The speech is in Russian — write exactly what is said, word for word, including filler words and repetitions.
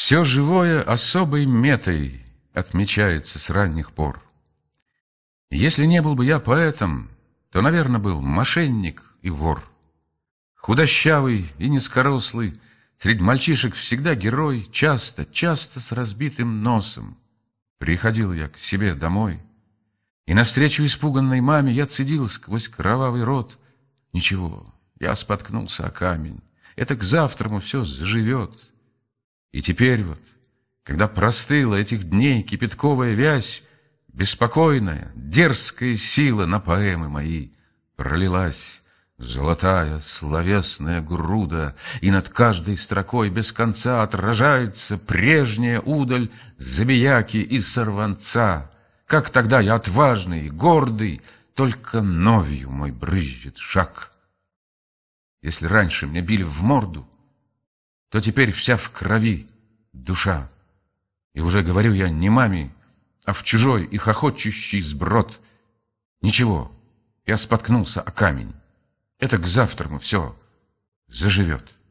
Все живое особой метой отмечается с ранних пор. Если не был бы я поэтом, то, наверное, был мошенник и вор. Худощавый и низкорослый, среди мальчишек всегда герой, часто, часто с разбитым носом. Приходил я к себе домой, и навстречу испуганной маме я цедил сквозь кровавый рот: ничего, я споткнулся о камень, это к завтраму все заживет. И теперь вот, когда простыла этих дней кипятковая вязь, беспокойная, дерзкая сила на поэмы мои пролилась, золотая словесная груда, и над каждой строкой без конца отражается прежняя удаль забияки и сорванца. Как тогда я отважный, гордый, только новью мой брызжет шаг. Если раньше меня били в морду, то теперь вся в крови душа. И уже говорю я не маме, а в чужой и хохочущий сброд: ничего, я споткнулся о камень, это к завтраму все заживет.